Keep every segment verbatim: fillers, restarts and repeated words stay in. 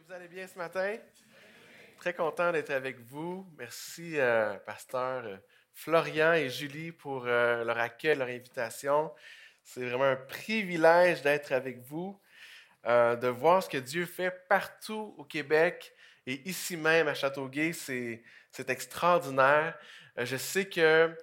Vous allez bien ce matin? Très content d'être avec vous. Merci, euh, pasteur euh, Florian et Julie, pour euh, leur accueil, leur invitation. C'est vraiment un privilège d'être avec vous, euh, de voir ce que Dieu fait partout au Québec et ici même à Châteauguay. C'est, c'est extraordinaire. Euh, je sais que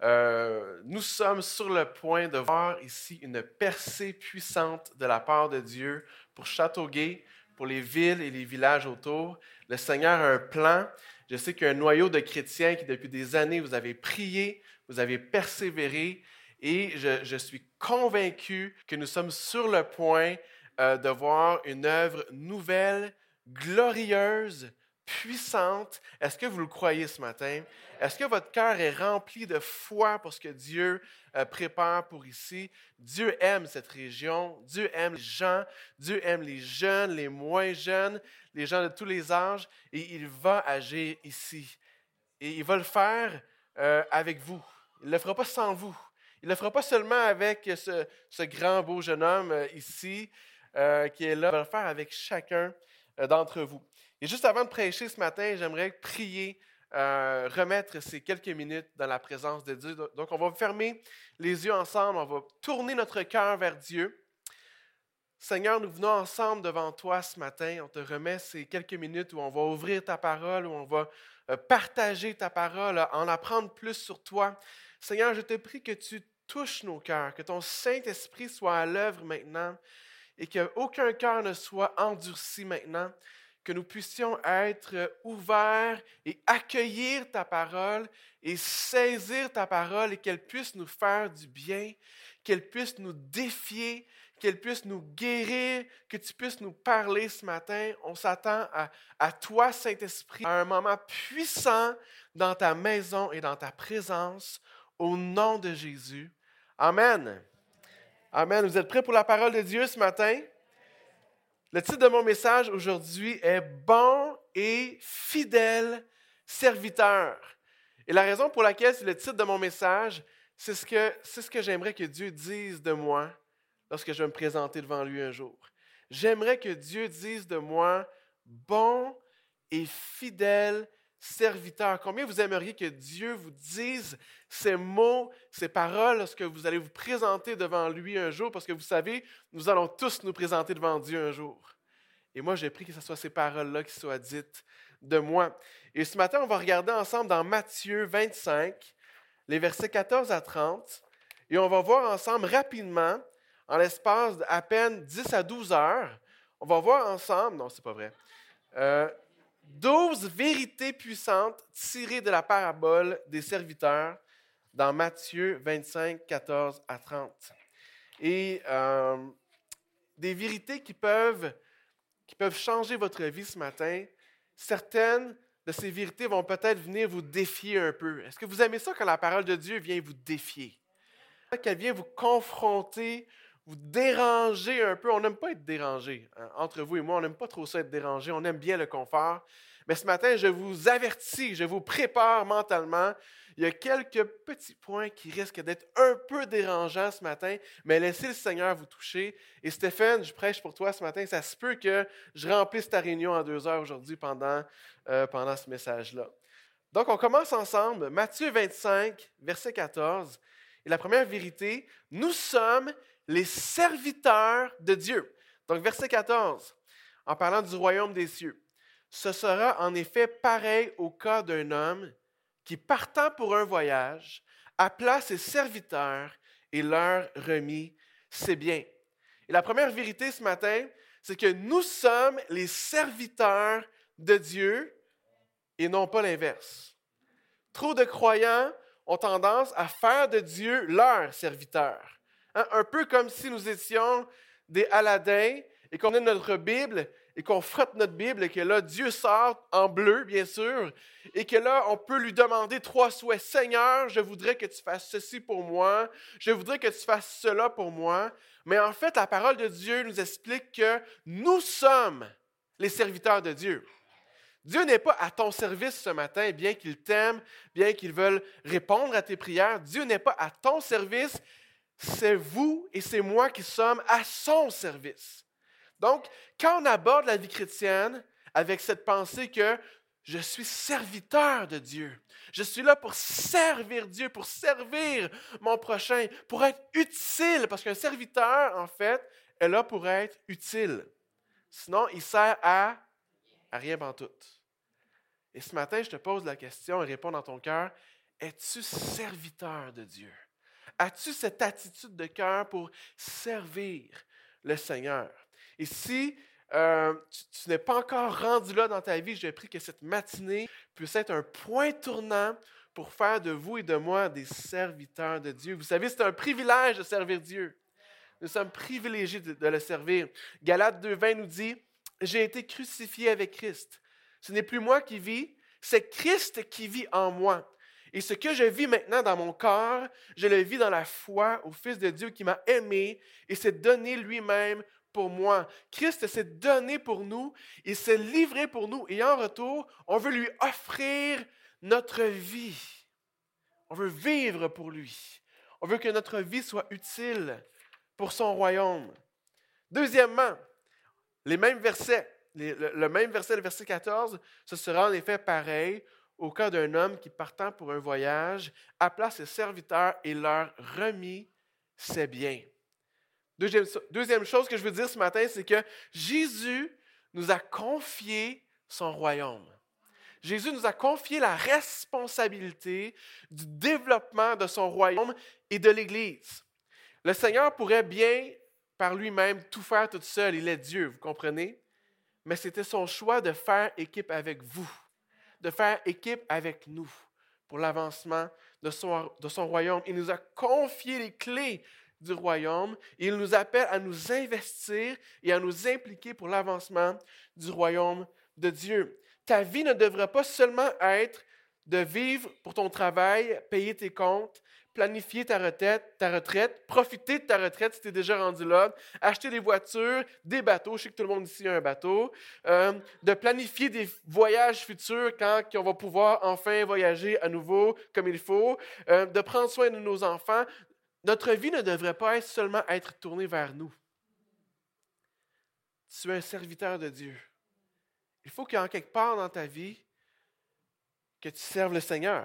euh, nous sommes sur le point de voir ici une percée puissante de la part de Dieu pour Châteauguay, pour les villes et les villages autour. Le Seigneur a un plan. Je sais qu'il y a un noyau de chrétiens qui, depuis des années, vous avez prié, vous avez persévéré, et je, je suis convaincu que nous sommes sur le point euh, de voir une œuvre nouvelle, glorieuse, puissante. Est-ce que vous le croyez ce matin? Est-ce que votre cœur est rempli de foi pour ce que Dieu euh, prépare pour ici? Dieu aime cette région, Dieu aime les gens, Dieu aime les jeunes, les moins jeunes, les gens de tous les âges, et il va agir ici. Et il va le faire euh, avec vous. Il ne le fera pas sans vous. Il ne le fera pas seulement avec ce, ce grand beau jeune homme euh, ici euh, qui est là. Il va le faire avec chacun euh, d'entre vous. Et juste avant de prêcher ce matin, j'aimerais prier, euh, remettre ces quelques minutes dans la présence de Dieu. Donc, on va fermer les yeux ensemble, on va tourner notre cœur vers Dieu. Seigneur, nous venons ensemble devant toi ce matin. On te remet ces quelques minutes où on va ouvrir ta parole, où on va partager ta parole, en apprendre plus sur toi. Seigneur, je te prie que tu touches nos cœurs, que ton Saint-Esprit soit à l'œuvre maintenant et qu'aucun cœur ne soit endurci maintenant, que nous puissions être ouverts et accueillir ta parole et saisir ta parole et qu'elle puisse nous faire du bien, qu'elle puisse nous défier, qu'elle puisse nous guérir, que tu puisses nous parler ce matin. On s'attend à, à toi, Saint-Esprit, à un moment puissant dans ta maison et dans ta présence, au nom de Jésus. Amen. Amen. Vous êtes prêts pour la parole de Dieu ce matin? Le titre de mon message aujourd'hui est « Bon et fidèle serviteur ». Et la raison pour laquelle c'est le titre de mon message, c'est ce que, c'est ce que j'aimerais que Dieu dise de moi lorsque je vais me présenter devant lui un jour. J'aimerais que Dieu dise de moi « Bon et fidèle serviteur ». Combien vous aimeriez que Dieu vous dise ces mots, ces paroles lorsque vous allez vous présenter devant lui un jour? Parce que vous savez, nous allons tous nous présenter devant Dieu un jour. Et moi, j'ai pris que ce soit ces paroles-là qui soient dites de moi. Et ce matin, on va regarder ensemble dans Matthieu vingt-cinq, les versets quatorze à trente. Et on va voir ensemble rapidement, en l'espace d'à peine dix à douze heures, on va voir ensemble, non, c'est pas vrai, euh, douze vérités puissantes tirées de la parabole des serviteurs dans Matthieu vingt-cinq, quatorze à trente. Et euh, des vérités qui peuvent, qui peuvent changer votre vie ce matin. Certaines de ces vérités vont peut-être venir vous défier un peu. Est-ce que vous aimez ça quand la parole de Dieu vient vous défier? Qu'elle vient vous confronter, vous déranger un peu. On n'aime pas être dérangé. Hein? Entre vous et moi, on n'aime pas trop ça être dérangé. On aime bien le confort. Mais ce matin, je vous avertis, je vous prépare mentalement. Il y a quelques petits points qui risquent d'être un peu dérangeants ce matin, mais laissez le Seigneur vous toucher. Et Stéphane, je prêche pour toi ce matin. Ça se peut que je remplisse ta réunion en deux heures aujourd'hui pendant, euh, pendant ce message-là. Donc, on commence ensemble. Matthieu vingt-cinq, verset quatorze. Et la première vérité, nous sommes les serviteurs de Dieu. Donc, verset quatorze, en parlant du royaume des cieux. Ce sera en effet pareil au cas d'un homme qui, partant pour un voyage, appela ses serviteurs et leur remit ses biens. Et la première vérité ce matin, c'est que nous sommes les serviteurs de Dieu et non pas l'inverse. Trop de croyants ont tendance à faire de Dieu leur serviteur. Hein? Un peu comme si nous étions des Aladins et qu'on ait notre Bible et qu'on frotte notre Bible et que là, Dieu sort en bleu, bien sûr, et que là, on peut lui demander trois souhaits. Seigneur, je voudrais que tu fasses ceci pour moi, je voudrais que tu fasses cela pour moi. Mais en fait, la parole de Dieu nous explique que nous sommes les serviteurs de Dieu. Dieu n'est pas à ton service ce matin, bien qu'il t'aime, bien qu'il veuille répondre à tes prières. Dieu n'est pas à ton service, c'est vous et c'est moi qui sommes à son service. Donc, quand on aborde la vie chrétienne, avec cette pensée que je suis serviteur de Dieu. Je suis là pour servir Dieu, pour servir mon prochain, pour être utile, parce qu'un serviteur, en fait, est là pour être utile. Sinon, il sert à, à rien pantoute. Et ce matin, je te pose la question et réponds dans ton cœur, es-tu serviteur de Dieu? As-tu cette attitude de cœur pour servir le Seigneur? Et si euh, tu, tu n'es pas encore rendu là dans ta vie, je prie que cette matinée puisse être un point tournant pour faire de vous et de moi des serviteurs de Dieu. Vous savez, c'est un privilège de servir Dieu. Nous sommes privilégiés de, de le servir. Galates deux vingt nous dit, « J'ai été crucifié avec Christ. Ce n'est plus moi qui vis, c'est Christ qui vit en moi. Et ce que je vis maintenant dans mon corps, je le vis dans la foi au Fils de Dieu qui m'a aimé et s'est donné lui-même pour moi. » Christ s'est donné pour nous, il s'est livré pour nous et en retour, on veut lui offrir notre vie. On veut vivre pour lui. On veut que notre vie soit utile pour son royaume. Deuxièmement, les mêmes versets, les, le, le même verset, le verset quatorze, ce sera en effet pareil au cas d'un homme qui, partant pour un voyage, appela ses serviteurs et leur remit ses biens. Deuxième, deuxième chose que je veux dire ce matin, c'est que Jésus nous a confié son royaume. Jésus nous a confié la responsabilité du développement de son royaume et de l'Église. Le Seigneur pourrait bien, par lui-même, tout faire tout seul. Il est Dieu, vous comprenez? Mais c'était son choix de faire équipe avec vous, de faire équipe avec nous pour l'avancement de son, de son royaume. Il nous a confié les clés du royaume et il nous appelle à nous investir et à nous impliquer pour l'avancement du royaume de Dieu. Ta vie ne devrait pas seulement être de vivre pour ton travail, payer tes comptes, planifier ta retraite, ta retraite, profiter de ta retraite si tu es déjà rendu là, acheter des voitures, des bateaux, je sais que tout le monde ici a un bateau, euh, de planifier des voyages futurs quand on va pouvoir enfin voyager à nouveau comme il faut, euh, de prendre soin de nos enfants. Notre vie ne devrait pas être seulement être tournée vers nous. Tu es un serviteur de Dieu. Il faut qu'en quelque part dans ta vie, que tu serves le Seigneur,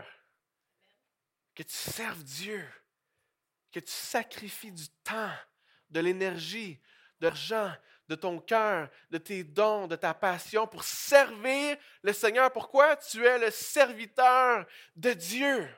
que tu serves Dieu, que tu sacrifies du temps, de l'énergie, de l'argent, de ton cœur, de tes dons, de ta passion pour servir le Seigneur. Pourquoi? Tu es le serviteur de Dieu.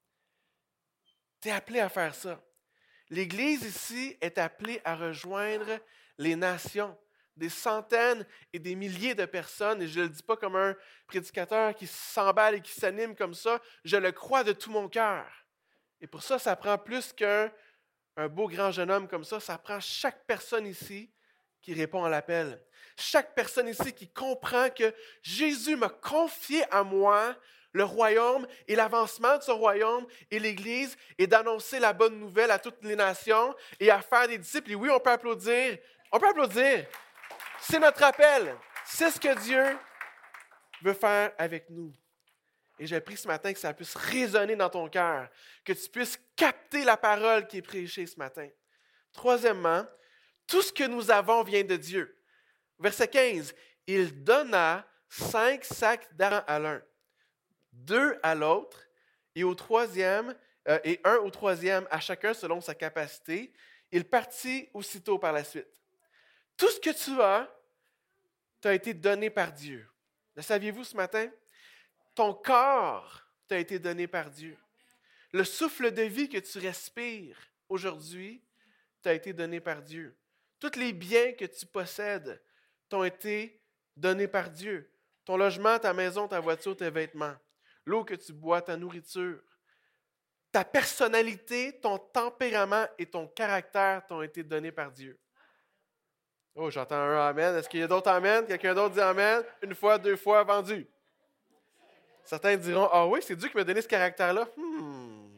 Tu es appelé à faire ça. L'Église ici est appelée à rejoindre les nations, des centaines et des milliers de personnes, et je ne le dis pas comme un prédicateur qui s'emballe et qui s'anime comme ça, je le crois de tout mon cœur. Et pour ça, ça prend plus qu'un un beau grand jeune homme comme ça, ça prend chaque personne ici qui répond à l'appel. Chaque personne ici qui comprend que Jésus m'a confié à moi le royaume et l'avancement de son royaume et l'Église et d'annoncer la bonne nouvelle à toutes les nations et à faire des disciples. Et oui, on peut applaudir. On peut applaudir. C'est notre appel. C'est ce que Dieu veut faire avec nous. Et j'ai pris ce matin que ça puisse résonner dans ton cœur, que tu puisses capter la parole qui est prêchée ce matin. Troisièmement, tout ce que nous avons vient de Dieu. Verset quinze, « Il donna cinq sacs d'argent à l'un, deux à l'autre, et au troisième, euh, et un au troisième à chacun selon sa capacité. Il partit aussitôt par la suite. » Tout ce que tu as t'a été donné par Dieu. Le saviez-vous ce matin? Ton corps t'a été donné par Dieu. Le souffle de vie que tu respires aujourd'hui t'a été donné par Dieu. Tous les biens que tu possèdes t'ont été donnés par Dieu. Ton logement, ta maison, ta voiture, tes vêtements, l'eau que tu bois, ta nourriture. Ta personnalité, ton tempérament et ton caractère t'ont été donnés par Dieu. Oh, j'entends un amen. Est-ce qu'il y a d'autres amen? Quelqu'un d'autre dit amen? Une fois, deux fois, vendu. Certains diront, ah oui, c'est Dieu qui m'a donné ce caractère-là. Hmm.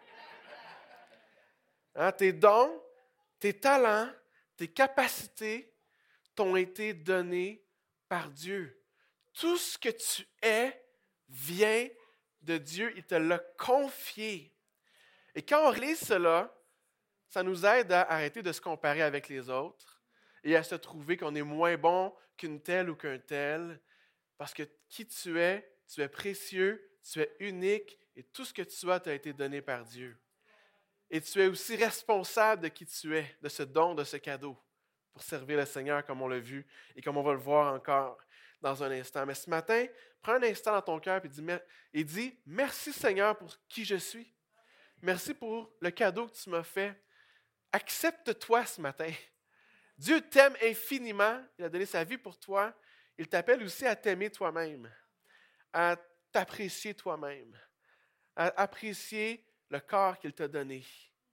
Hein, tes dons, tes talents, tes capacités t'ont été donnés par Dieu. Tout ce que tu es vient de Dieu. Il te l'a confié. Et quand on réalise cela, ça nous aide à arrêter de se comparer avec les autres et à se trouver qu'on est moins bon qu'une telle ou qu'un tel, Parce que qui tu es, tu es précieux, tu es unique et tout ce que tu as t'a été donné par Dieu. Et tu es aussi responsable de qui tu es, de ce don, de ce cadeau, pour servir le Seigneur comme on l'a vu et comme on va le voir encore dans un instant. Mais ce matin, prends un instant dans ton cœur et dis, et dis « Merci Seigneur pour qui je suis. Merci pour le cadeau que tu m'as fait. Accepte-toi ce matin. Dieu t'aime infiniment. Il a donné sa vie pour toi. Il t'appelle aussi à t'aimer toi-même, à t'apprécier toi-même, à apprécier le corps qu'il t'a donné,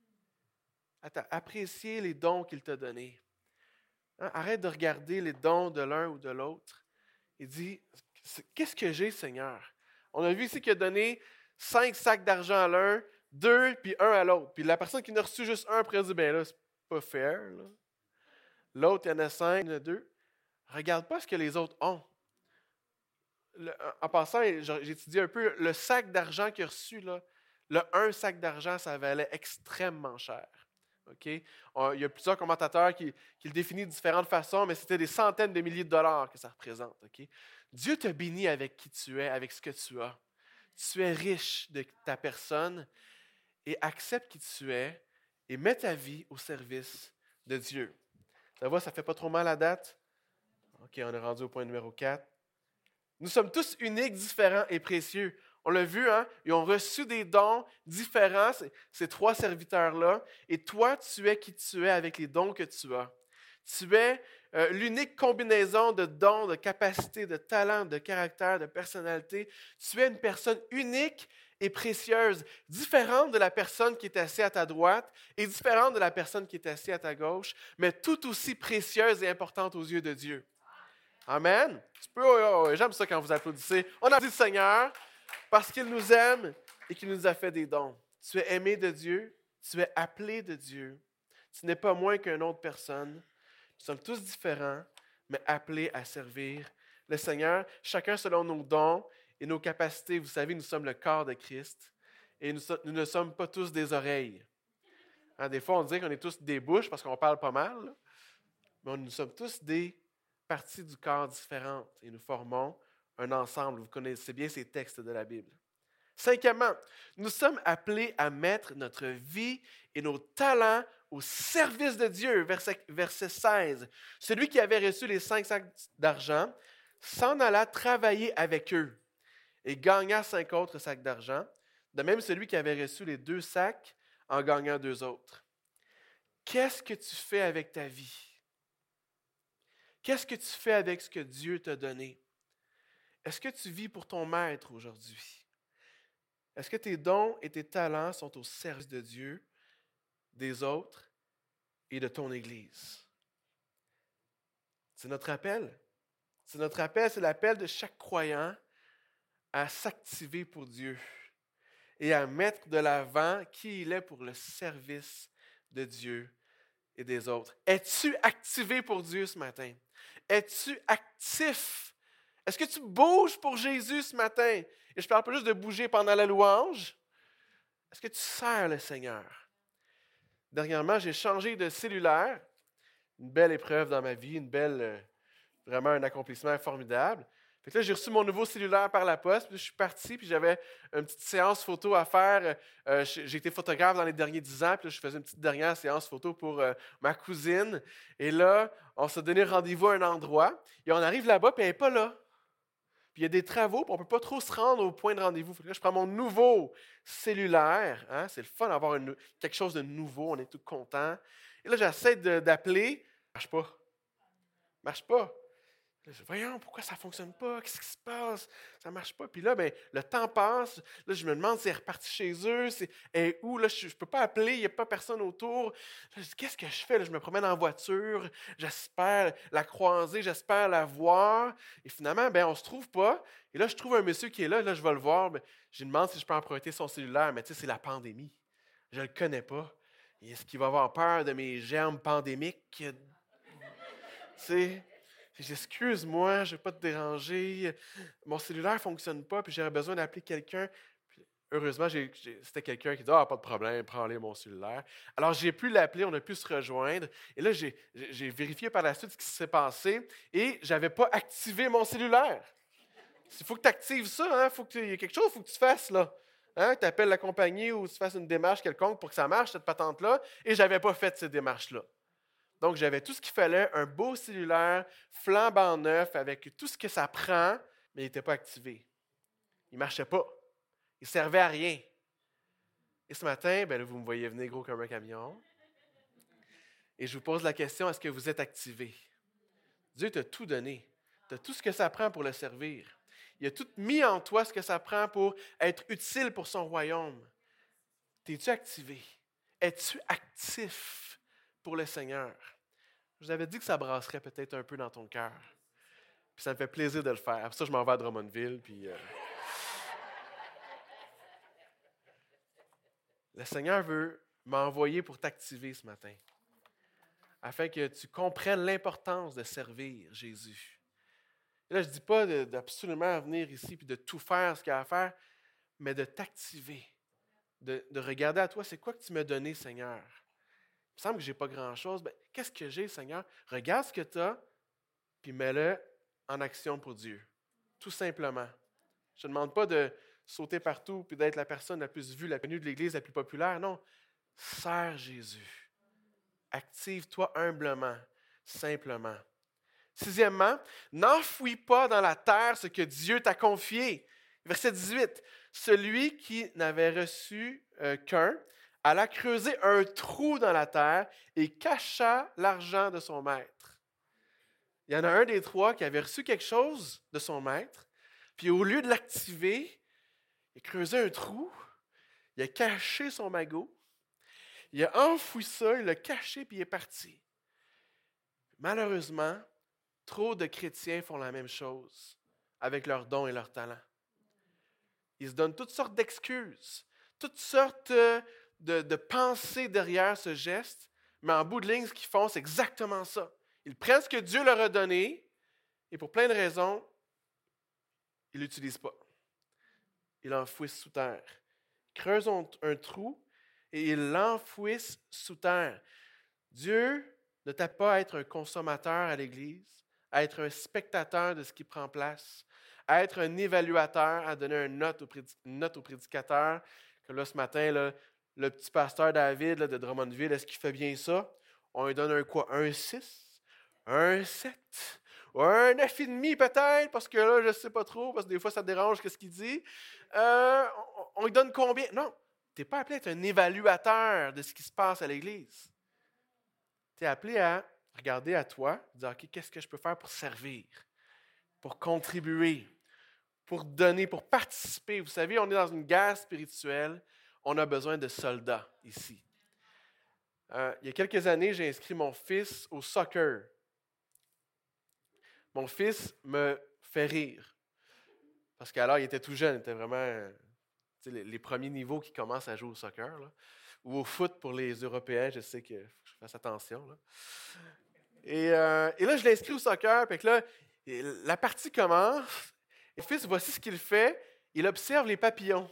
à apprécier les dons qu'il t'a donnés. Hein? Arrête de regarder les dons de l'un ou de l'autre et dis, qu'est-ce que j'ai, Seigneur? On a vu ici qu'il a donné cinq sacs d'argent à l'un, deux, puis un à l'autre. Puis la personne qui n'a reçu juste un pourrait dire, bien là, c'est pas fair. Là. L'autre, il y en a cinq, il y en a deux. Regarde pas ce que les autres ont. Le, en passant, j'ai étudié un peu, le sac d'argent qu'il a reçu, là, le un sac d'argent, ça valait extrêmement cher. Okay? On, il y a plusieurs commentateurs qui, qui le définissent de différentes façons, mais c'était des centaines de milliers de dollars que ça représente. Okay? Dieu te bénit avec qui tu es, avec ce que tu as. Tu es riche de ta personne et accepte qui tu es et mets ta vie au service de Dieu. Ça va, ça ne fait pas trop mal à date? OK, on est rendu au point numéro quatre. Nous sommes tous uniques, différents et précieux. On l'a vu, hein? Ils ont reçu des dons différents, ces, ces trois serviteurs-là. Et toi, tu es qui tu es avec les dons que tu as. Tu es euh, l'unique combinaison de dons, de capacités, de talents, de caractère, de personnalité. Tu es une personne unique et précieuse, différente de la personne qui est assise à ta droite et différente de la personne qui est assise à ta gauche, mais tout aussi précieuse et importante aux yeux de Dieu. Amen. Tu peux, oh, oh, j'aime ça quand vous applaudissez. On a dit le Seigneur parce qu'il nous aime et qu'il nous a fait des dons. Tu es aimé de Dieu, tu es appelé de Dieu. Tu n'es pas moins qu'une autre personne. Nous sommes tous différents, mais appelés à servir le Seigneur, chacun selon nos dons et nos capacités. Vous savez, nous sommes le corps de Christ et nous, nous ne sommes pas tous des oreilles. Hein, des fois, on dit qu'on est tous des bouches parce qu'on parle pas mal, là. Mais nous sommes tous des parties du corps différentes et nous formons un ensemble. Vous connaissez bien ces textes de la Bible. Cinquièmement, nous sommes appelés à mettre notre vie et nos talents au service de Dieu. Verset, verset seize. Celui qui avait reçu les cinq sacs d'argent s'en alla travailler avec eux et gagna cinq autres sacs d'argent. De même, celui qui avait reçu les deux sacs en gagna deux autres. Qu'est-ce que tu fais avec ta vie? Qu'est-ce que tu fais avec ce que Dieu t'a donné? Est-ce que tu vis pour ton maître aujourd'hui? Est-ce que tes dons et tes talents sont au service de Dieu, des autres et de ton Église? C'est notre appel. C'est notre appel, c'est l'appel de chaque croyant à s'activer pour Dieu et à mettre de l'avant qui il est pour le service de Dieu et des autres. Es-tu activé pour Dieu ce matin? Es-tu actif? Est-ce que tu bouges pour Jésus ce matin? Et je ne parle pas juste de bouger pendant la louange. Est-ce que tu sers le Seigneur? Dernièrement, j'ai changé de cellulaire. Une belle épreuve dans ma vie, une belle, euh, vraiment un accomplissement formidable. Fait que là, j'ai reçu mon nouveau cellulaire par la poste, puis je suis parti, puis j'avais une petite séance photo à faire. Euh, j'ai été photographe dans les derniers dix ans, puis là, je faisais une petite dernière séance photo pour euh, ma cousine. Et là, on s'est donné rendez-vous à un endroit, et on arrive là-bas, puis elle n'est pas là. Puis il y a des travaux, puis on ne peut pas trop se rendre au point de rendez-vous. Fait que là, je prends mon nouveau cellulaire. Hein, c'est le fun d'avoir une, quelque chose de nouveau, on est tous contents. Et là, j'essaie de, d'appeler. Ça ne marche pas. Ça ne marche pas. Là, je dis, voyons, pourquoi ça ne fonctionne pas? Qu'est-ce qui se passe? Ça ne marche pas. Puis là, ben, le temps passe. Là, je me demande si elle est repartie chez eux. C'est, elle est où? Là, je ne peux pas appeler. Il n'y a pas personne autour. Là, je dis, qu'est-ce que je fais? Là, je me promène en voiture. J'espère la croiser. J'espère la voir. Et finalement, ben, on ne se trouve pas. Et là, je trouve un monsieur qui est là. Là, je vais le voir. Ben, je lui demande si je peux emprunter son cellulaire. Mais tu sais, c'est la pandémie. Je ne le connais pas. Et est-ce qu'il va avoir peur de mes germes pandémiques? Tu sais... Excuse-moi, je ne vais pas te déranger. Mon cellulaire ne fonctionne pas, puis j'aurais besoin d'appeler quelqu'un. Puis, heureusement, j'ai, j'ai, c'était quelqu'un qui dit « Ah, pas de problème, prends-les mon cellulaire. » Alors, j'ai pu l'appeler, on a pu se rejoindre. Et là, j'ai, j'ai vérifié par la suite ce qui s'est passé et je n'avais pas activé mon cellulaire. Il faut que tu actives ça, hein? Faut que, il y a quelque chose qu'il faut que tu fasses, là. Hein? Tu appelles la compagnie ou tu fasses une démarche quelconque pour que ça marche, cette patente-là. Et je n'avais pas fait cette démarche-là. Donc, j'avais tout ce qu'il fallait, un beau cellulaire, flambant neuf, avec tout ce que ça prend, mais il n'était pas activé. Il ne marchait pas. Il ne servait à rien. Et ce matin, ben là, vous me voyez venir gros comme un camion. Et je vous pose la question, est-ce que vous êtes activé? Dieu t'a tout donné. Tu as tout ce que ça prend pour le servir. Il a tout mis en toi ce que ça prend pour être utile pour son royaume. T'es-tu activé? Es-tu actif pour le Seigneur? Je vous avais dit que ça brasserait peut-être un peu dans ton cœur. Puis ça me fait plaisir de le faire. Après ça, je m'en vais à Drummondville. Puis, euh... Le Seigneur veut m'envoyer pour t'activer ce matin, afin que tu comprennes l'importance de servir Jésus. Et là, je ne dis pas de, d'absolument venir ici et de tout faire ce qu'il y a à faire, mais de t'activer, de, de regarder à toi, c'est quoi que tu m'as donné, Seigneur? Il me semble que je n'ai pas grand-chose. Ben, qu'est-ce que j'ai, Seigneur? Regarde ce que tu as, puis mets-le en action pour Dieu. Tout simplement. Je ne demande pas de sauter partout puis d'être la personne la plus vue, la connue de l'Église, la plus populaire. Non. Sers Jésus. Active-toi humblement, simplement. Sixièmement, n'enfouis pas dans la terre ce que Dieu t'a confié. Verset dix-huit. Celui qui n'avait reçu euh, qu'un alla creuser un trou dans la terre et cacha l'argent de son maître. Il y en a un des trois qui avait reçu quelque chose de son maître, puis au lieu de l'activer, il a creusé un trou, il a caché son magot, il a enfoui ça, il l'a caché, puis il est parti. Malheureusement, trop de chrétiens font la même chose avec leurs dons et leurs talents. Ils se donnent toutes sortes d'excuses, toutes sortes de, de pensées derrière ce geste, mais en bout de ligne, ce qu'ils font, c'est exactement ça. Ils prennent ce que Dieu leur a donné et pour plein de raisons, ils ne l'utilisent pas. Ils l'enfouissent sous terre. Ils creusent un trou et ils l'enfouissent sous terre. Dieu ne t'a pas à être un consommateur à l'Église, à être un spectateur de ce qui prend place, à être un évaluateur, à donner une note au, prédic- une note au prédicateur. Comme là, ce matin, là, le petit pasteur David là, de Drummondville, est-ce qu'il fait bien ça? On lui donne un quoi? Un six? Un sept? Ou un neuf virgule cinq peut-être? Parce que là, je ne sais pas trop, parce que des fois, ça dérange ce qu'il dit. Euh, on, on lui donne combien? Non, tu n'es pas appelé à être un évaluateur de ce qui se passe à l'Église. Tu es appelé à regarder à toi, dire, OK, qu'est-ce que je peux faire pour servir, pour contribuer, pour donner, pour participer. Vous savez, on est dans une guerre spirituelle. On a besoin de soldats ici. Euh, il y a quelques années, j'ai inscrit mon fils au soccer. Mon fils me fait rire. Parce qu'alors, il était tout jeune. Il était vraiment euh, les, les premiers niveaux qui commencent à jouer au soccer. Là. Ou au foot pour les Européens. Je sais qu'il faut que je fasse attention. Là. Et, euh, et là, je l'ai inscrit au soccer. Puis là, la partie commence. Et le fils, voici ce qu'il fait. Il observe les papillons.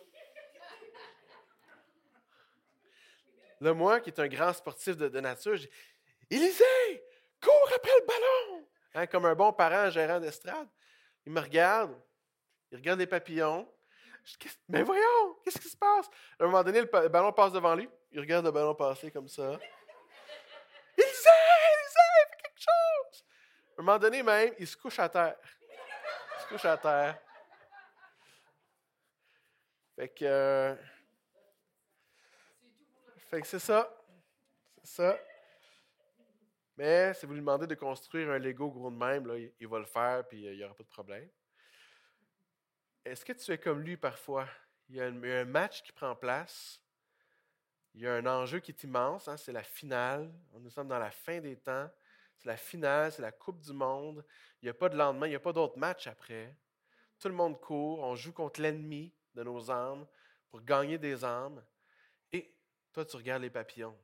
Là, moi, qui est un grand sportif de, de nature, je dis « Élisée, cours après le ballon! Hein, » Comme un bon parent gérant d'estrade. Il me regarde. Il regarde les papillons. Je dis « Mais voyons, qu'est-ce qui se passe? » À un moment donné, le, le ballon passe devant lui. Il regarde le ballon passer comme ça. « Élisée, Élisée, fais quelque chose! » À un moment donné, même, il se couche à terre. Il se couche à terre. Fait que... Euh, fait que c'est ça. C'est ça. Mais si vous lui demandez de construire un Lego gros de même, là, il, il va le faire puis il n'y aura pas de problème. Est-ce que tu es comme lui parfois? Il y a un, il y a un match qui prend place. Il y a un enjeu qui est immense. Hein, c'est la finale. Nous sommes dans la fin des temps. C'est la finale, c'est la Coupe du Monde. Il n'y a pas de lendemain, il n'y a pas d'autres matchs après. Tout le monde court. On joue contre l'ennemi de nos âmes pour gagner des âmes. Et toi, tu regardes les papillons.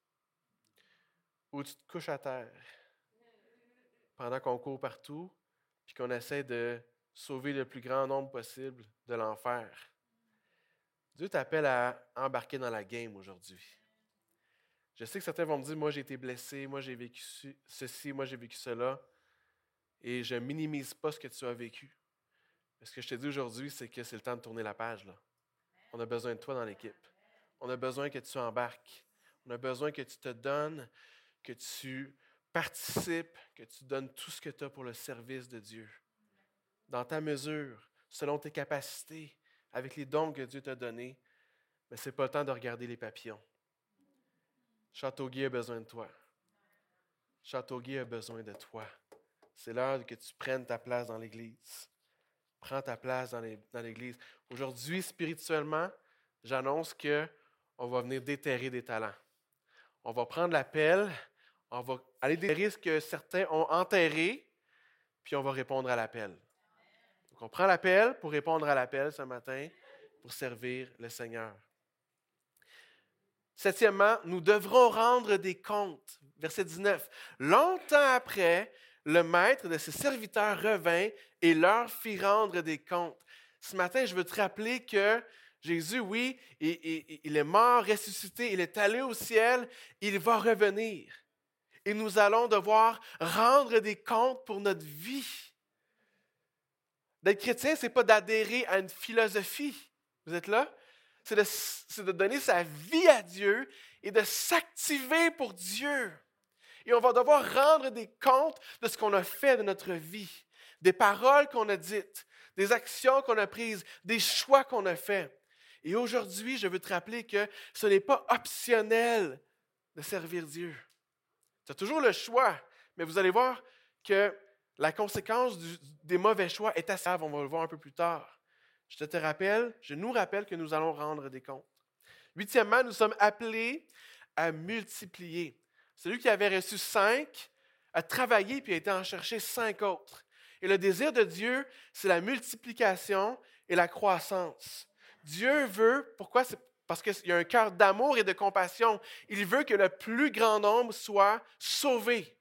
Ou tu te couches à terre pendant qu'on court partout puis qu'on essaie de sauver le plus grand nombre possible de l'enfer. Dieu t'appelle à embarquer dans la game aujourd'hui. Je sais que certains vont me dire, moi j'ai été blessé, moi j'ai vécu ceci, moi j'ai vécu cela, et je ne minimise pas ce que tu as vécu. Ce que je te dis aujourd'hui, c'est que c'est le temps de tourner la page, là. On a besoin de toi dans l'équipe. On a besoin que tu embarques. On a besoin que tu te donnes, que tu participes, que tu donnes tout ce que tu as pour le service de Dieu. Dans ta mesure, selon tes capacités, avec les dons que Dieu t'a donnés, mais ce n'est pas le temps de regarder les papillons. Châteauguay a besoin de toi. Châteauguay a besoin de toi. C'est l'heure que tu prennes ta place dans l'Église. Prends ta place dans, les, dans l'Église. Aujourd'hui, spirituellement, j'annonce qu'on va venir déterrer des talents. On va prendre la pelle, on va aller déterrer ce que certains ont enterré, puis on va répondre à l'appel. Donc, on prend l'appel pour répondre à l'appel ce matin, pour servir le Seigneur. Septièmement, nous devrons rendre des comptes. Verset dix-neuf. Longtemps après, le maître de ses serviteurs revint et leur fit rendre des comptes. Ce matin, je veux te rappeler que Jésus, oui, il, il, il est mort, ressuscité, il est allé au ciel, il va revenir. Et nous allons devoir rendre des comptes pour notre vie. D'être chrétien, ce n'est pas d'adhérer à une philosophie. Vous êtes là? C'est de, c'est de donner sa vie à Dieu et de s'activer pour Dieu. Et on va devoir rendre des comptes de ce qu'on a fait de notre vie, des paroles qu'on a dites, des actions qu'on a prises, des choix qu'on a faits. Et aujourd'hui, je veux te rappeler que ce n'est pas optionnel de servir Dieu. Tu as toujours le choix, mais vous allez voir que la conséquence du, des mauvais choix est assez grave. On va le voir un peu plus tard. Je te rappelle, je nous rappelle que nous allons rendre des comptes. Huitièmement, nous sommes appelés à multiplier. Celui qui avait reçu cinq a travaillé puis a été en chercher cinq autres. Et le désir de Dieu, c'est la multiplication et la croissance. Dieu veut, pourquoi? C'est parce qu'il y a un cœur d'amour et de compassion. Il veut que le plus grand nombre soit sauvé.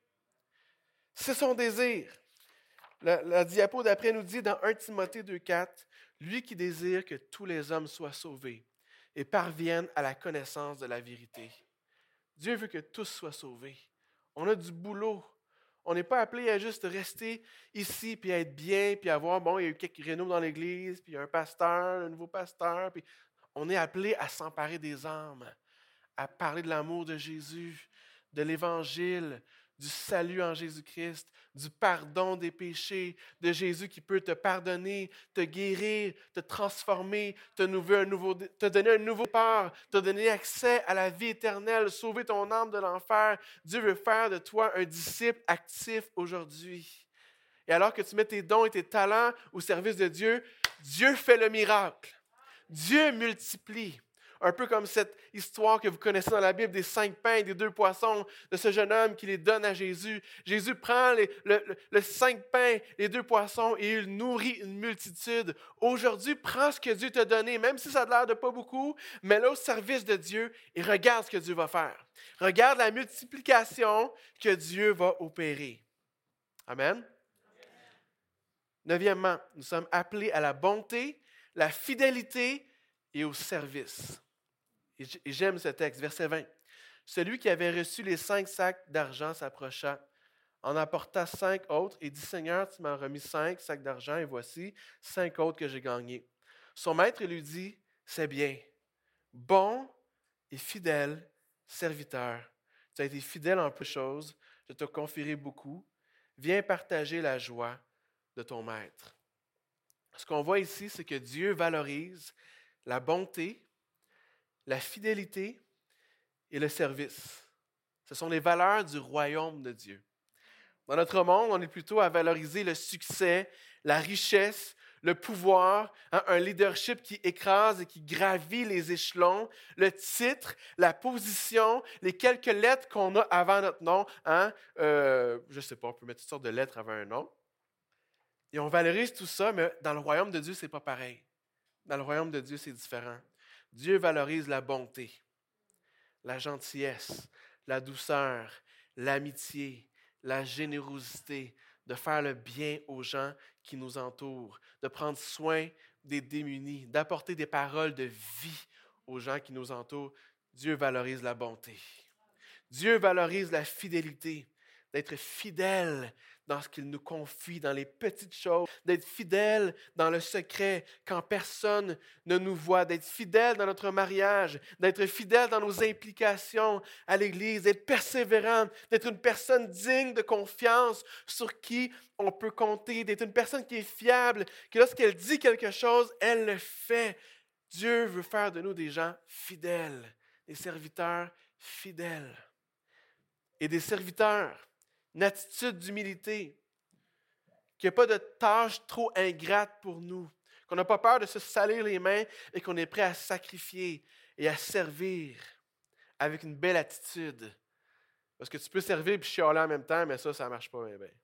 C'est son désir. La, la diapo d'après nous dit dans premier Timothée deux quatre, « Lui qui désire que tous les hommes soient sauvés et parviennent à la connaissance de la vérité. » Dieu veut que tous soient sauvés. On a du boulot. On n'est pas appelé à juste rester ici, puis à être bien, puis avoir, bon, il y a eu quelques rénaux dans l'église, puis il y a un pasteur, un nouveau pasteur, puis on est appelé à s'emparer des âmes, à parler de l'amour de Jésus, de l'Évangile, du salut en Jésus-Christ, du pardon des péchés, de Jésus qui peut te pardonner, te guérir, te transformer, te, nouveau, un nouveau, te donner un nouveau départ, te donner accès à la vie éternelle, sauver ton âme de l'enfer. Dieu veut faire de toi un disciple actif aujourd'hui. Et alors que tu mets tes dons et tes talents au service de Dieu, Dieu fait le miracle. Dieu multiplie. Un peu comme cette histoire que vous connaissez dans la Bible des cinq pains et des deux poissons, de ce jeune homme qui les donne à Jésus. Jésus prend les, le, le, le cinq pains, les deux poissons et il nourrit une multitude. Aujourd'hui, prends ce que Dieu t'a donné, même si ça a l'air de pas beaucoup, mets-le au service de Dieu et regarde ce que Dieu va faire. Regarde la multiplication que Dieu va opérer. Amen. Neuvièmement, nous sommes appelés à la bonté, la fidélité et au service. Et j'aime ce texte, verset vingt. Celui qui avait reçu les cinq sacs d'argent s'approcha, en apporta cinq autres, et dit, Seigneur, tu m'as remis cinq sacs d'argent, et voici cinq autres que j'ai gagnés. Son maître lui dit, c'est bien, bon et fidèle serviteur. Tu as été fidèle en peu de choses, je t'ai conféré beaucoup. Viens partager la joie de ton maître. Ce qu'on voit ici, c'est que Dieu valorise la bonté, la fidélité et le service. Ce sont les valeurs du royaume de Dieu. Dans notre monde, on est plutôt à valoriser le succès, la richesse, le pouvoir, hein, un leadership qui écrase et qui gravit les échelons, le titre, la position, les quelques lettres qu'on a avant notre nom. Hein, euh, je ne sais pas, on peut mettre toutes sortes de lettres avant un nom. Et on valorise tout ça, mais dans le royaume de Dieu, ce n'est pas pareil. Dans le royaume de Dieu, c'est différent. Dieu valorise la bonté, la gentillesse, la douceur, l'amitié, la générosité, de faire le bien aux gens qui nous entourent, de prendre soin des démunis, d'apporter des paroles de vie aux gens qui nous entourent. Dieu valorise la bonté. Dieu valorise la fidélité. d'être fidèle dans ce qu'il nous confie, dans les petites choses, d'être fidèle dans le secret quand personne ne nous voit, d'être fidèle dans notre mariage, d'être fidèle dans nos implications à l'Église, d'être persévérant, d'être une personne digne de confiance sur qui on peut compter, d'être une personne qui est fiable, que lorsqu'elle dit quelque chose, elle le fait. Dieu veut faire de nous des gens fidèles, des serviteurs fidèles. Et des serviteurs, une attitude d'humilité, qu'il n'y a pas de tâches trop ingrates pour nous, qu'on n'a pas peur de se salir les mains et qu'on est prêt à sacrifier et à servir avec une belle attitude. Parce que tu peux servir et chialer en même temps, mais ça, ça ne marche pas bien, bien.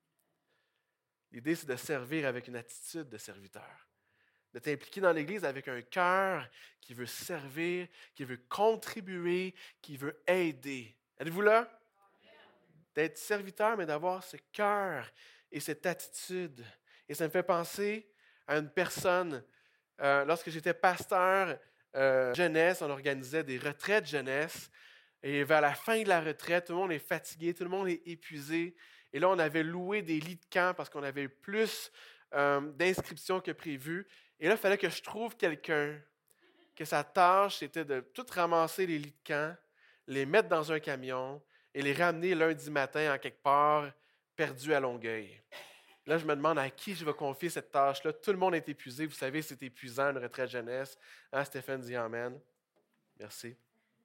L'idée, c'est de servir avec une attitude de serviteur. De t'impliquer dans l'Église avec un cœur qui veut servir, qui veut contribuer, qui veut aider. Êtes-vous là? D'être serviteur, mais d'avoir ce cœur et cette attitude. Et ça me fait penser à une personne, euh, lorsque j'étais pasteur euh, jeunesse, on organisait des retraites jeunesse, et vers la fin de la retraite, tout le monde est fatigué, tout le monde est épuisé, et là, on avait loué des lits de camp parce qu'on avait eu plus euh, d'inscriptions que prévu, et là, il fallait que je trouve quelqu'un, que sa tâche, c'était de tout ramasser les lits de camp, les mettre dans un camion, et les ramener lundi matin en quelque part, perdu à Longueuil. Là, je me demande à qui je vais confier cette tâche-là. Tout le monde est épuisé. Vous savez, c'est épuisant, une retraite jeunesse. Hein, Stéphane dit Amen. Merci.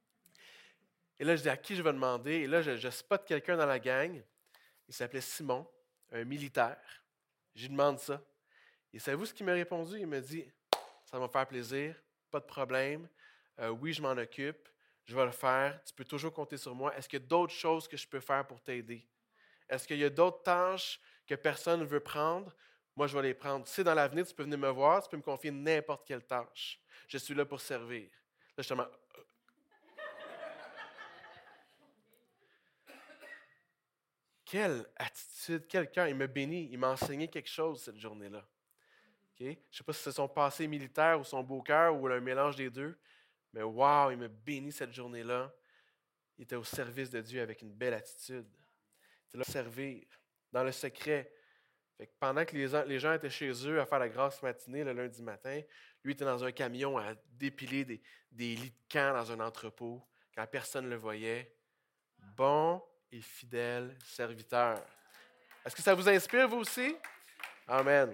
Et là, je dis à qui je vais demander. Et là, je, je spot quelqu'un dans la gang. Il s'appelait Simon, un militaire. Je lui demande ça. Et savez-vous ce qu'il m'a répondu? Il m'a dit, ça va me faire plaisir, pas de problème. Euh, oui, je m'en occupe. Je vais le faire. Tu peux toujours compter sur moi. Est-ce qu'il y a d'autres choses que je peux faire pour t'aider? Est-ce qu'il y a d'autres tâches que personne ne veut prendre? Moi, je vais les prendre. Tu sais, dans l'avenir, tu peux venir me voir, tu peux me confier n'importe quelle tâche. Je suis là pour servir. Là, justement... Quelle attitude, quel cœur. Il m'a béni, il m'a enseigné quelque chose cette journée-là. Okay? Je ne sais pas si c'est son passé militaire ou son beau cœur ou un mélange des deux. Mais wow, il m'a béni cette journée-là. Il était au service de Dieu avec une belle attitude. Il était là pour servir, dans le secret. Fait que pendant que les, les gens étaient chez eux à faire la grasse matinée le lundi matin, lui était dans un camion à dépiler des, des lits de camp dans un entrepôt, quand personne ne le voyait. Bon et fidèle serviteur. Est-ce que ça vous inspire, vous aussi? Amen.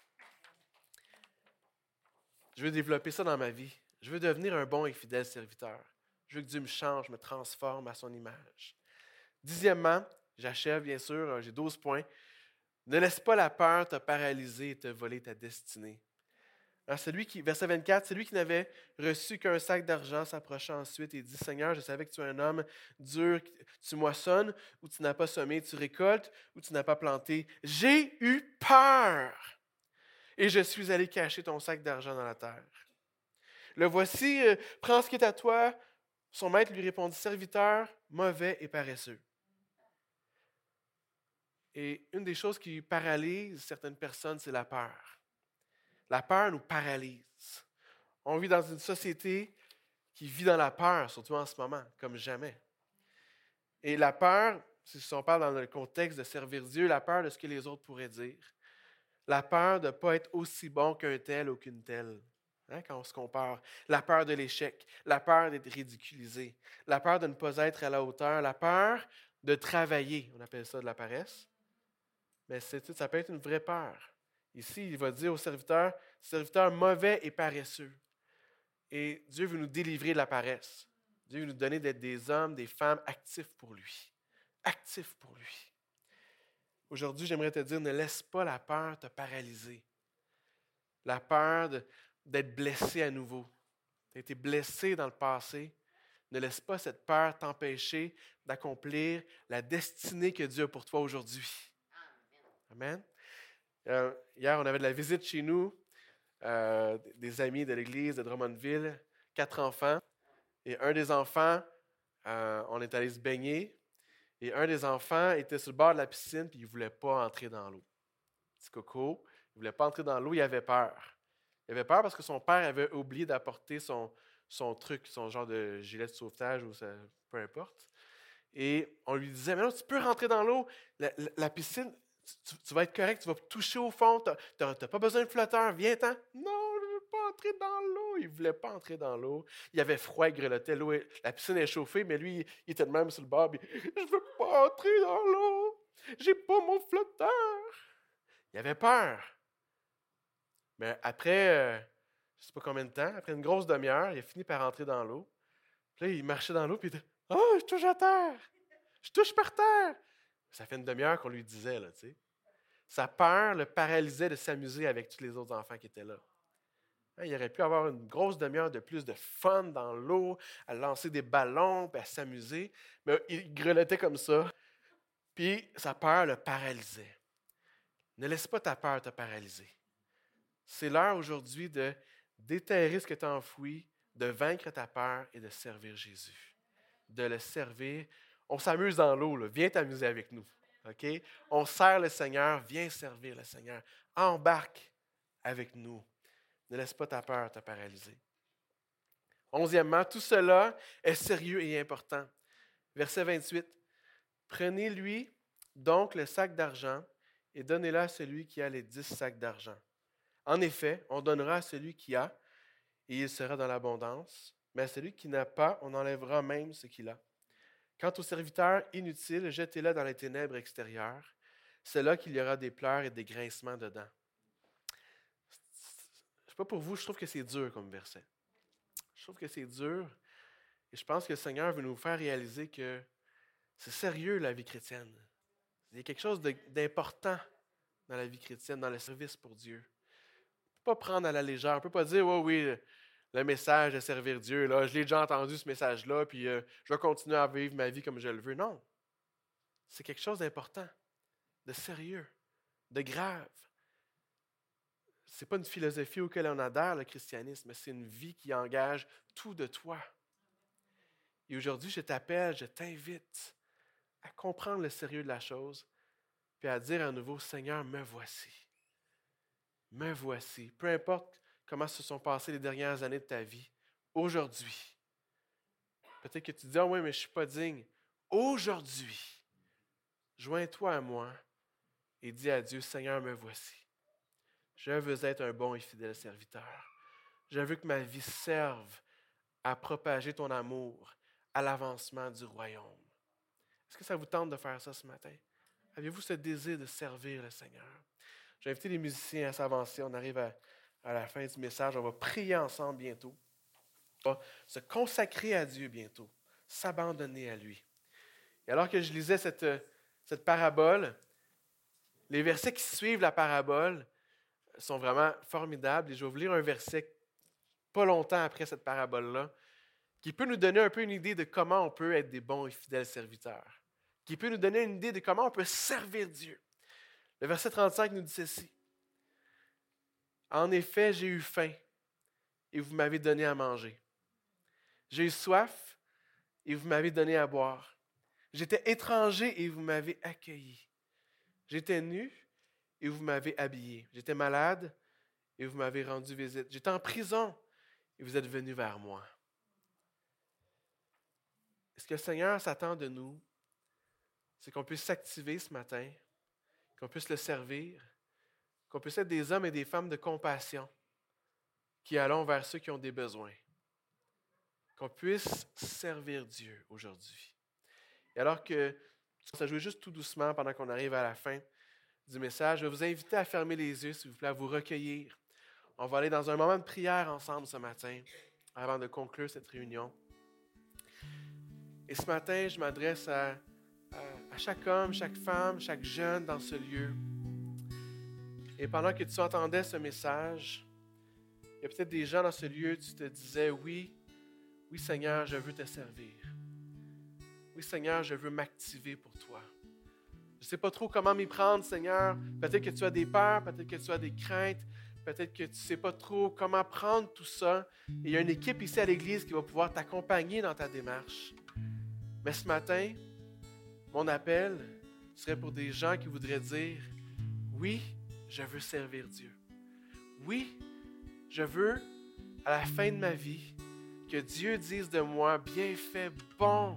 Je veux développer ça dans ma vie. Je veux devenir un bon et fidèle serviteur. Je veux que Dieu me change, me transforme à son image. Dixièmement, j'achève bien sûr, j'ai douze points. Ne laisse pas la peur te paralyser et te voler ta destinée. Alors, celui qui, verset vingt-quatre, celui qui n'avait reçu qu'un sac d'argent s'approcha ensuite et dit, « Seigneur, je savais que tu es un homme dur, tu moissonnes ou tu n'as pas semé, tu récoltes ou tu n'as pas planté. J'ai eu peur et je suis allé cacher ton sac d'argent dans la terre. Le voici, euh, prends ce qui est à toi. » Son maître lui répondit, « Serviteur, mauvais et paresseux. » Et une des choses qui paralyse certaines personnes, c'est la peur. La peur nous paralyse. On vit dans une société qui vit dans la peur, surtout en ce moment, comme jamais. Et la peur, si on parle dans le contexte de servir Dieu, la peur de ce que les autres pourraient dire. La peur de ne pas être aussi bon qu'un tel ou qu'une telle, hein, quand on se compare. La peur de l'échec, la peur d'être ridiculisé, la peur de ne pas être à la hauteur, la peur de travailler. On appelle ça de la paresse. Mais c'est, ça peut être une vraie peur. Ici, il va dire au serviteur, serviteur mauvais et paresseux. Et Dieu veut nous délivrer de la paresse. Dieu veut nous donner d'être des hommes, des femmes actifs pour lui. Actifs pour lui. Aujourd'hui, j'aimerais te dire, ne laisse pas la peur te paralyser. La peur de, d'être blessé à nouveau. Tu as été blessé dans le passé. Ne laisse pas cette peur t'empêcher d'accomplir la destinée que Dieu a pour toi aujourd'hui. Amen. Euh, hier, on avait de la visite chez nous, euh, des amis de l'église de Drummondville, quatre enfants. Et un des enfants, euh, on est allé se baigner. Et un des enfants était sur le bord de la piscine puis il ne voulait pas entrer dans l'eau. Petit coco, il ne voulait pas entrer dans l'eau, il avait peur. Il avait peur parce que son père avait oublié d'apporter son, son truc, son genre de gilet de sauvetage ou ça, peu importe. Et on lui disait, mais non, tu peux rentrer dans l'eau, la, la, la piscine, tu, tu vas être correct, tu vas toucher au fond, tu n'as pas besoin de flotteur, viens-t'en. Non, je ne veux pas entrer dans l'eau. Il ne voulait pas entrer dans l'eau. Il avait froid, il grelottait, l'eau, la piscine est chauffée, mais lui, il était de même sur le bord, puis, je ne veux pas entrer dans l'eau, j'ai pas mon flotteur. Il avait peur. Mais après, euh, je ne sais pas combien de temps, après une grosse demi-heure, il a fini par entrer dans l'eau. Puis là, il marchait dans l'eau, puis il était « Ah, oh, je touche à terre! Je touche par terre! » Ça fait une demi-heure qu'on lui disait, là, tu sais. Sa peur le paralysait de s'amuser avec tous les autres enfants qui étaient là. Hein, il aurait pu avoir une grosse demi-heure de plus de fun dans l'eau, à lancer des ballons, puis à s'amuser. Mais il grelottait comme ça, puis sa peur le paralysait. Ne laisse pas ta peur te paralyser. C'est l'heure aujourd'hui de déterrer ce que tu as enfoui, de vaincre ta peur et de servir Jésus. De le servir. On s'amuse dans l'eau, là. Viens t'amuser avec nous. Okay? On sert le Seigneur, viens servir le Seigneur. Embarque avec nous. Ne laisse pas ta peur te paralyser. Onzièmement, tout cela est sérieux et important. Verset vingt-huit. Prenez-lui donc le sac d'argent et donnez-le à celui qui a les dix sacs d'argent. En effet, on donnera à celui qui a, et il sera dans l'abondance, mais à celui qui n'a pas, on enlèvera même ce qu'il a. Quant au serviteur inutile, jetez-le dans les ténèbres extérieures. C'est là qu'il y aura des pleurs et des grincements dedans. Je ne sais pas pour vous, je trouve que c'est dur comme verset. Je trouve que c'est dur, et je pense que le Seigneur veut nous faire réaliser que c'est sérieux la vie chrétienne. Il y a quelque chose de, d'important dans la vie chrétienne, dans le service pour Dieu. Pas prendre à la légère. On ne peut pas dire, oh, oui, le message de servir Dieu, là, je l'ai déjà entendu ce message-là, puis euh, je vais continuer à vivre ma vie comme je le veux. Non. C'est quelque chose d'important, de sérieux, de grave. Ce n'est pas une philosophie auquel on adhère, le christianisme, mais c'est une vie qui engage tout de toi. Et aujourd'hui, je t'appelle, je t'invite à comprendre le sérieux de la chose, puis à dire à nouveau, Seigneur, me voici. Me voici. Peu importe comment se sont passées les dernières années de ta vie, aujourd'hui. Peut-être que tu dis, ah oui, mais je ne suis pas digne. Aujourd'hui, joins-toi à moi et dis à Dieu, Seigneur, me voici. Je veux être un bon et fidèle serviteur. Je veux que ma vie serve à propager ton amour, à l'avancement du royaume. Est-ce que ça vous tente de faire ça ce matin? Avez-vous ce désir de servir le Seigneur? J'ai invité les musiciens à s'avancer. On arrive à, à la fin du message. On va prier ensemble bientôt. On va se consacrer à Dieu bientôt. S'abandonner à lui. Et alors que je lisais cette, cette parabole, les versets qui suivent la parabole sont vraiment formidables. Et je vais vous lire un verset pas longtemps après cette parabole-là, qui peut nous donner un peu une idée de comment on peut être des bons et fidèles serviteurs. Qui peut nous donner une idée de comment on peut servir Dieu. Le verset trente-cinq nous dit ceci. « En effet, j'ai eu faim, et vous m'avez donné à manger. J'ai eu soif, et vous m'avez donné à boire. J'étais étranger, et vous m'avez accueilli. J'étais nu, et vous m'avez habillé. J'étais malade, et vous m'avez rendu visite. J'étais en prison, et vous êtes venus vers moi. » Est-ce que le Seigneur s'attend de nous? C'est qu'on puisse s'activer ce matin, qu'on puisse le servir, qu'on puisse être des hommes et des femmes de compassion qui allons vers ceux qui ont des besoins. Qu'on puisse servir Dieu aujourd'hui. Et alors que ça joue juste tout doucement pendant qu'on arrive à la fin du message, je vais vous inviter à fermer les yeux, s'il vous plaît, à vous recueillir. On va aller dans un moment de prière ensemble ce matin, avant de conclure cette réunion. Et ce matin, je m'adresse à, à, à chaque homme, chaque femme, chaque jeune dans ce lieu. Et pendant que tu entendais ce message, il y a peut-être des gens dans ce lieu, tu te disais, oui, oui Seigneur, je veux te servir. Oui Seigneur, je veux m'activer pour toi. Je ne sais pas trop comment m'y prendre, Seigneur. Peut-être que tu as des peurs, peut-être que tu as des craintes, peut-être que tu ne sais pas trop comment prendre tout ça. Et il y a une équipe ici à l'Église qui va pouvoir t'accompagner dans ta démarche. Mais ce matin, mon appel serait pour des gens qui voudraient dire, oui, je veux servir Dieu. Oui, je veux, à la fin de ma vie, que Dieu dise de moi, bien fait, bon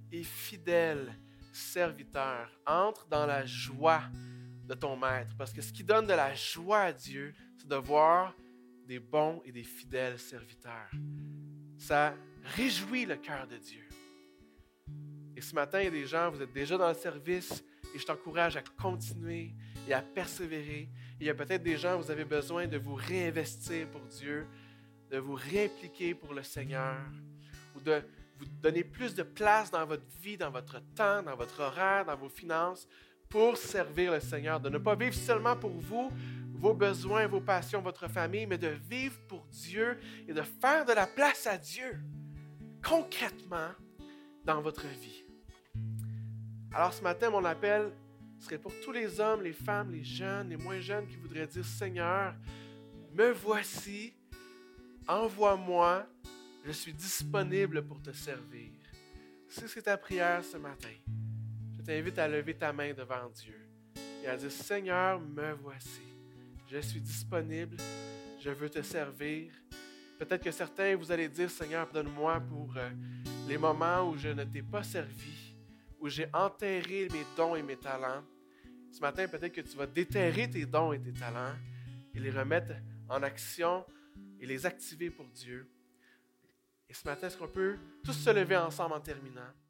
et fidèle serviteur. Entre dans la joie de ton maître. Parce que ce qui donne de la joie à Dieu, c'est de voir des bons et des fidèles serviteurs. Ça réjouit le cœur de Dieu. Et ce matin, il y a des gens, vous êtes déjà dans le service et je t'encourage à continuer et à persévérer. Et il y a peut-être des gens, vous avez besoin de vous réinvestir pour Dieu, de vous réimpliquer pour le Seigneur, ou de vous donner plus de place dans votre vie, dans votre temps, dans votre horaire, dans vos finances, pour servir le Seigneur. De ne pas vivre seulement pour vous, vos besoins, vos passions, votre famille, mais de vivre pour Dieu et de faire de la place à Dieu, concrètement, dans votre vie. Alors ce matin, mon appel serait pour tous les hommes, les femmes, les jeunes, les moins jeunes qui voudraient dire « Seigneur, me voici, envoie-moi, je suis disponible pour te servir. » Si c'est ta prière ce matin, je t'invite à lever ta main devant Dieu et à dire « Seigneur, me voici, je suis disponible, je veux te servir. » Peut-être que certains, vous allez dire « Seigneur, donne-moi pour euh, les moments où je ne t'ai pas servi, où j'ai enterré mes dons et mes talents. » Ce matin, peut-être que tu vas déterrer tes dons et tes talents et les remettre en action et les activer pour Dieu. Et ce matin, est-ce qu'on peut tous se lever ensemble en terminant?